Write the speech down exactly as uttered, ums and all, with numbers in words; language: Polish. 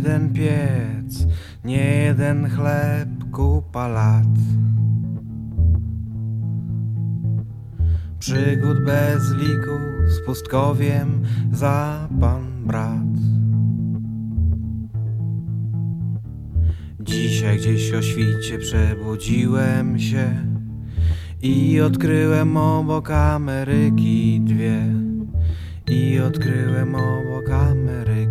jeden piec, nie jeden chleb, kupa lat. Przygód bez liku, z pustkowiem za pan brat. Dzisiaj gdzieś o świcie przebudziłem się i odkryłem obok Ameryki dwie. I odkryłem obok Ameryki